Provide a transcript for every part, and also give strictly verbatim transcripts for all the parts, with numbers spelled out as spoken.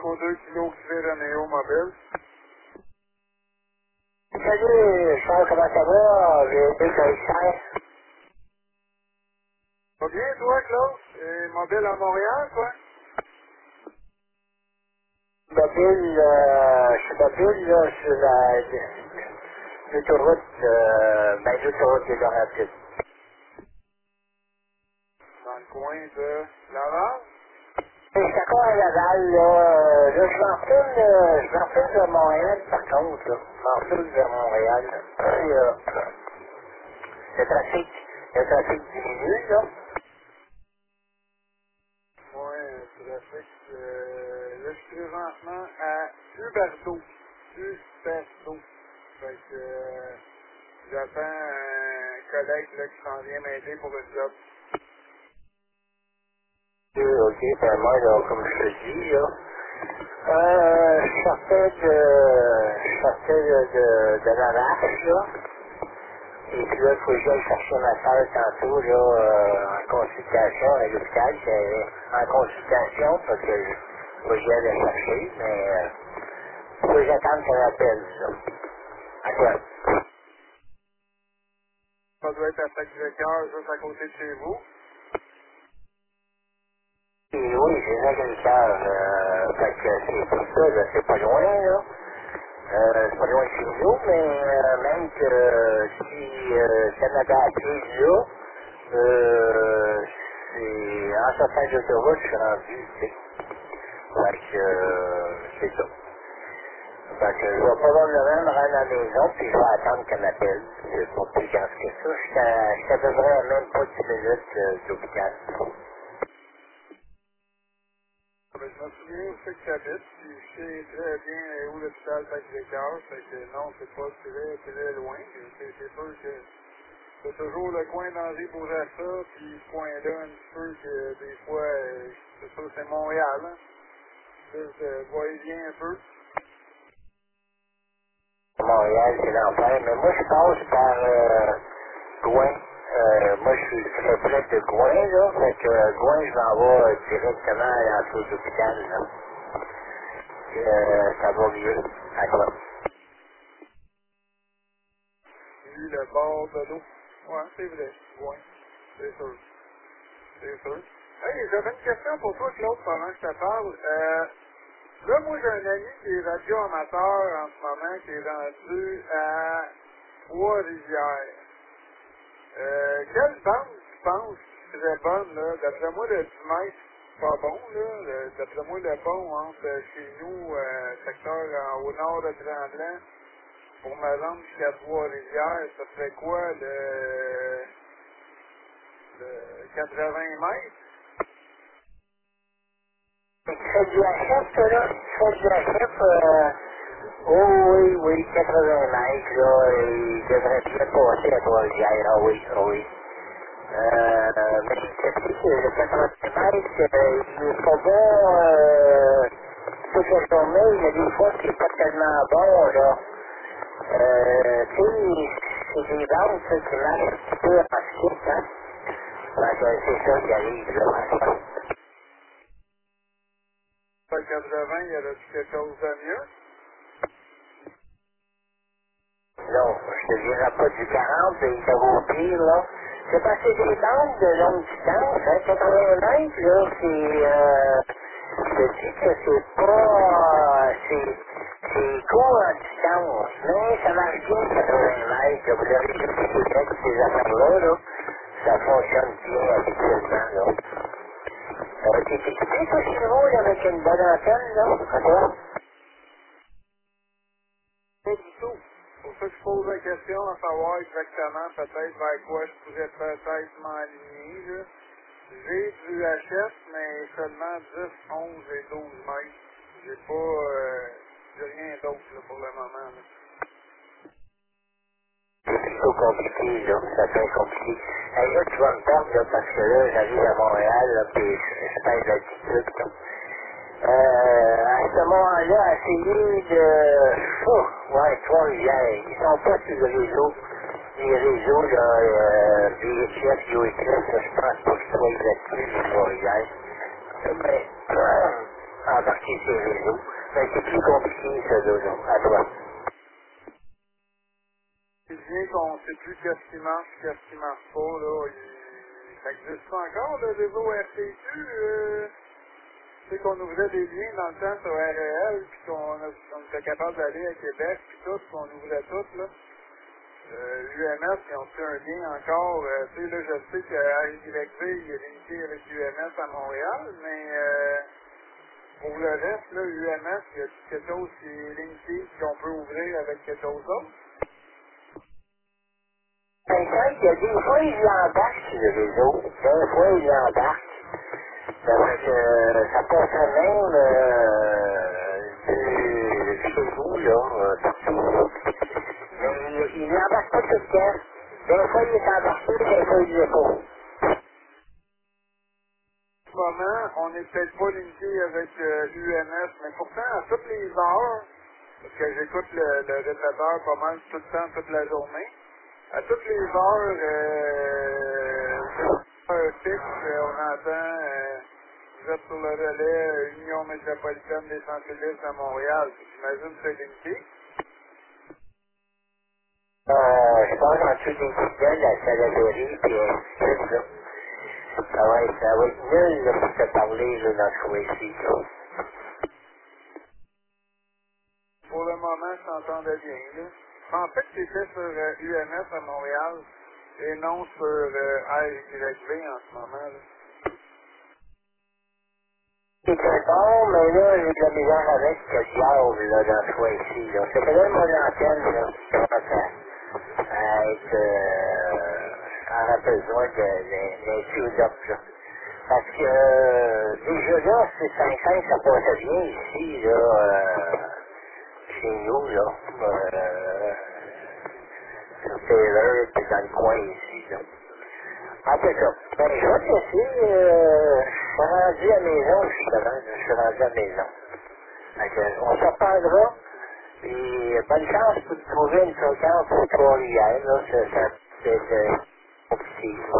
Echo deux kilos X-Ray Romeo mobile. Salut Charles, comment ça va? J'ai été commissaire. Va bien toi, Claude? Et mobile à Montréal, quoi? Mobile, euh, je suis mobile là, sur la l'autoroute, euh, ben l'autoroute des Laurentides. Dans le coin de Laval? Je suis encore à Laval, là, euh, là je m'en retourne, euh, je m'en retourne vers Montréal par contre, là. Je m'en retourne vers Montréal. Là. Et, euh, le trafic, le trafic diminue, là. Ouais, le trafic. Euh, là, je suis présentement à Huberto. Huberto. Fait que euh, j'attends un collègue là, qui s'en vient m'aider pour le job. Ok, ok, ben moi, là, comme je te dis, là, euh, je sortais de, je sortais de, de, de la vache, là, et puis là, il faut que j'aille chercher ma soeur tantôt, là, euh, en consultation à l'hôpital, j'étais en consultation, parce que je faut que j'y aille la chercher, mais, euh, faut que j'attende qu'elle appelle, là. Attends. Ça doit être à Sacré-Cœur, juste à côté de chez vous. Et oui, j'ai un agriculteur, euh, fait que c'est pour ça, là, c'est pas loin, là. Euh, c'est pas loin de chez nous, mais euh, même que euh, si euh, ça m'avait appelé là, euh, c'est en sortant de l'autoroute, je suis rendu, tu sais. Fait que euh, c'est ça. Fait que je vais probablement me rendre à la maison, puis je vais attendre qu'elle m'appelle. C'est pas plus grave que ça. Je suis à je suis à peu près à même pas dix minutes euh, de l'hôpital. Ben, je me souviens où c'est que tu habites, puis je sais très bien où l'hôpital Sacré-Cœur, fait que non, c'est pas très, très loin. Puis C'est c'est sûr que c'est toujours le coin d'Henri Bourassa, puis ce coin-là, un petit peu, que des fois, euh, c'est sûr c'est Montréal, hein. Plus de va-et-vient un peu. Montréal, c'est l'enfer. Mais moi, je passe par euh, Gouin. Euh, moi, je suis très près de Gouin, là. Fait que euh, Gouin, je m'en vais euh, directement à l'entrée de l'hôpital, là. Euh, ça va mieux. D'accord. Puis le bord de l'eau. Ouais, c'est vrai. Ouais, c'est sûr. C'est sûr. Hey, j'avais une question pour toi, Claude, pendant que je te parle. Euh, là, moi, j'ai un ami qui est radio-amateur en ce moment, qui est rendu à Trois-Rivières. Euh, quelle bande tu penses qui serait bonne, là? D'après moi, le dix mètres, c'est pas bon, là. Le- D'après moi, le bon entre chez nous, euh, secteur en- au nord de Tremblant, pour me rendre jusqu'à Trois-Rivières, ça serait quoi, le, le quatre-vingts mètres? Tu fais du H F, toi, là? Tu fais du H F, euh... Oh oui, oui, quatre-vingts mètres, là. Il devrait bien passer à Trois-Rivières. Ah oui, ah oui. Euh, mais c'est sûr que le quatre-vingts mètres, euh, il est pas bon euh, toute la journée. Il y a des fois qui est pas tellement bon, là. Euh, tu sais, c'est des bandes, ça, qui marchent un petit peu ensuite, hein. Fait que c'est ça qui arrive, là. Le quatre-vingts, il y aurait-tu quelque chose de mieux? Non, je te dirais pas du quarante, mais ça vaut pire, là. C'est parce que des bandes de longue distance, hein, quatre-vingts mètres, là, c'est, euh, je te dis que c'est pas, c'est, c'est court en distance, mais ça marche bien, quatre-vingts mètres, là. Vous avez vu que c'est vrai que ces affaires-là, là, ça fonctionne bien habituellement, là. Euh, t'es équipé, toi, chez vous, là, avec une bonne antenne, là, à toi? Pas du tout. C'est pour ça que je pose la question, à savoir exactement peut-être vers quoi je pourrais peut-être m'aligner, là. J'ai du H F, mais seulement dix, onze et douze mètres. J'ai pas, euh, j'ai rien d'autre, là, pour le moment, là. C'est plutôt compliqué, là. Ça fait compliqué. Hey, là, tu vas me perdre, là, parce que là, j'arrive à Montréal, là, puis je, je perds l'altitude, là. Euh, à ce moment-là, essayer de... Oh, ouais, Trois-Rivières, ils sont pas sur le réseau. Les réseaux, là, euh, V H F, U H F, là, je pense pas qu'ils soient là-dessus, les Trois-Rivières. Mais, euh, embarquer ces réseaux. Mais c'est plus compliqué, ça, là, là, à toi. C'est bien qu'on ne sait plus qu'est-ce qui marche, qu'est-ce qui marche pas, là. Il... Ça existe pas encore, le réseau R T Q? Euh... Tu sais qu'on ouvrait des liens dans le temps sur R E L, puis qu'on a- on était capable d'aller à Québec, puis tout, puis on ouvrait tout, là. Euh, U M S, ils ont fait un lien encore. Euh, tu sais, là, je sais que R Y V, il est linké avec U M S à Montréal, mais euh, pour le reste, là, U M S, il y a quelque chose qui est linké, qu'on peut ouvrir avec quelque chose d'autre. Ben, ça, il y a des fois, ils l'embarquent sur le réseau. Des fois, ils l'embarquent. Ça fait que euh, ça passe même euh, de chez vous, là, euh, partout. Mais il il l'embarque pas tout le temps. Des fois, il est embarqué, des fois, il l'est pas. En ce moment, on n'est peut-être pas linké avec euh, U M S, mais pourtant, à toutes les heures, parce que j'écoute le, le répéteur pas mal tout le temps, toute la journée, à toutes les heures, euh, un fixe, euh, on entend, euh, vous êtes sur le relais euh, Union métropolitaine des centres-villes à Montréal. J'imagine que c'est linké. Euh, je pense en dessous des systèmes, la saladerie, puis ainsi de suite, là. Ça va être, ça va être nul, là, pour te parler, là, dans ce coin-ci, là. Pour le moment, je t'entendais bien, là. Je pensais que c'était sur euh, U M S à Montréal et non sur euh, R Y V en ce moment, là. C'est très bon, mais là, j'ai de la misère avec le diable, là, dans ce coin-ci, là. C'est peut-être mon antenne, là, qui commence à, à être, euh, en a besoin d'un tune-up, là. Parce que, euh, déjà là, c'est cinq cinq, ça passe bien ici, là, euh, chez nous, là. Euh, sur Taylor, puis dans le coin ici, là. En tout cas, ben, je vais te laisser, euh, je suis rendu à la maison, justement, je suis rendu à la maison. Fait que, on se reparlera, et bonne chance pour te trouver une fréquence pour Trois-Rivières, là, ça, ça, c'est euh, compliqué, là.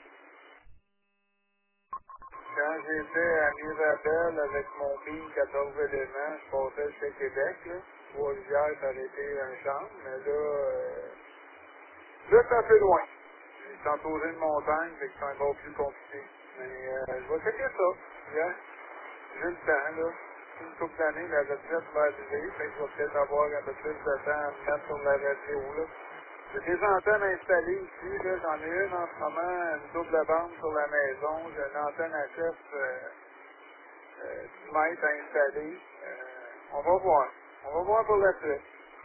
Quand j'étais à Mirabel avec mon BIM quatorze éléments, je passais chez Québec, là. Trois-Rivières, ça aurait été un champ, mais là, euh, là, c'est un peu loin. C'est entouré de montagnes, fait que c'est encore plus compliqué. Mais euh, je vais checker ça. Hein? J'ai le temps, là. Une couple d'années, la retraite va arriver, fait que je vais peut-être avoir un peu plus de temps à me mettre sur la radio, là. J'ai des antennes installées ici, là. J'en ai une en ce moment, une double bande sur la maison. J'ai une antenne H F euh, euh, dix mètres à installer. Euh, on va voir. On va voir pour la suite.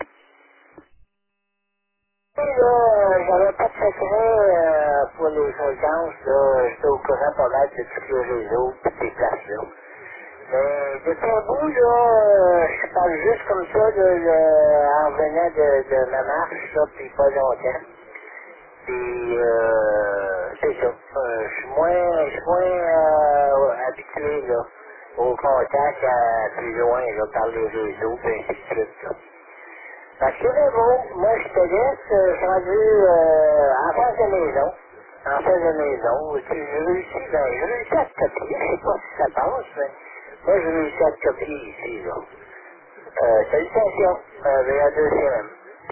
Et là, euh, j'avais pas de secret euh, pour les fréquences, là, j'étais au courant pas mal de tous les réseaux, toutes ces places-là. Mais de ton bout, là, euh, je parle juste comme ça, de, de- en revenant de, de ma marche, là, depuis pas longtemps. Puis, euh, c'est ça. Euh, je suis moins, je suis moins euh, habitué, là, au contact à plus loin, là, par les réseaux, puis ainsi de suite, là. Fait que c'est bon, moi je te laisse, euh, je suis rendu euh, en face de maison, en face de maison, puis j'ai réussi, ben, j'ai réussi à te copier, je sais pas si ça passe, mais moi j'ai réussi à te copier ici, là. Euh, salutations, euh, vers la deuxième.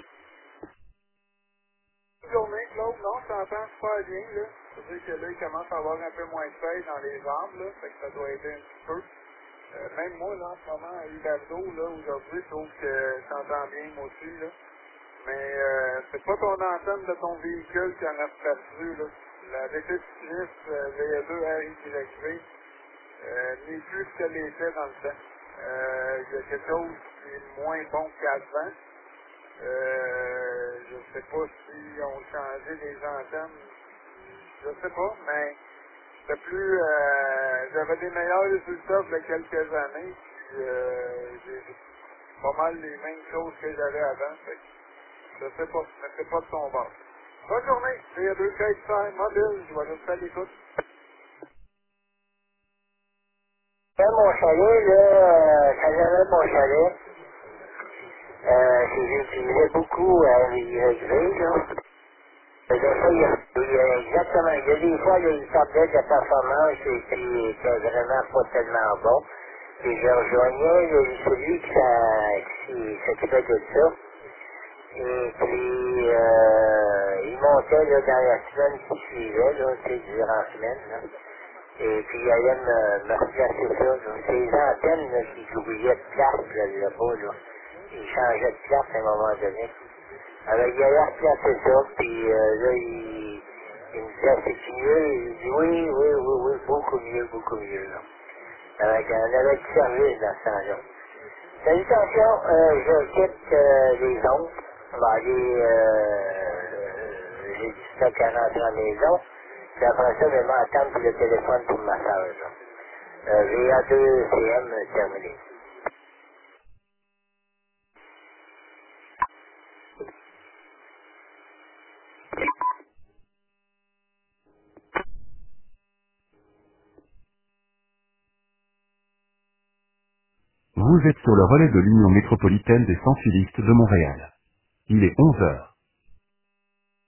Bonne journée, Claude. Non, je t'entends super bien, là. C'est-à-dire que là, il commence à avoir un peu moins de feuilles dans les arbres, là. Fait que ça doit aider un petit peu. Euh, même moi, là, en ce moment, à Hidalgo, là, aujourd'hui, je trouve que je t'entends bien, moi aussi, là. Mais euh, c'est pas ton antenne de ton véhicule qui en a perdu, là. La répétitrice euh, V deux R Y V euh, n'est plus ce qu'elle était dans le temps. Euh, Il y a quelque chose qui est moins bon qu'avant. Euh, je sais pas si on changé les antennes. Je sais pas, mais c'était plus, euh, j'avais des meilleurs résultats il y a quelques années, puis euh, j'ai j'ai pas mal les mêmes choses que j'avais avant, fait que je sais pas, mais c'est pas de ton bord. Bonne journée, c'est deux Kite mobile, je vais rester à l'écoute. Là, mon chalet, là, euh, quand j'avais mon chalet, euh, j'ai utilisé beaucoup à R Y V, là. Des fois, il y, a, il y a exactement, il y a des fois, il y a une tablette de performance qui qui était vraiment pas tellement bon. Puis je rejoignais le- celui qui, s'a- qui s'occupait de ça. Et puis, euh, il montait là, dans la semaine qui suivait, là, tu sais, durant la semaine. Là. Et puis, il allait me, me replacer ça. là. C'est les antennes là, qui oubliaient de place là, là-bas. Là. Il changeait de place à un moment donné. Alors, il allait replacer ça, puis euh, là, il, il me disait, c'est mieux? Il dit, oui, oui, oui, oui, beaucoup mieux, beaucoup mieux. Là. Alors, on avait du service dans ce temps-là. Salutations, euh, je quitte euh, les ondes. On va aller, euh, j'ai du stock à rentrer à la maison. Puis après ça, je vais m'entendre pour le téléphone pour ma soeur. Euh, V A deux C M terminé. Vous êtes sur le relais de l'Union métropolitaine des sans-filistes de Montréal. Il est onze heures.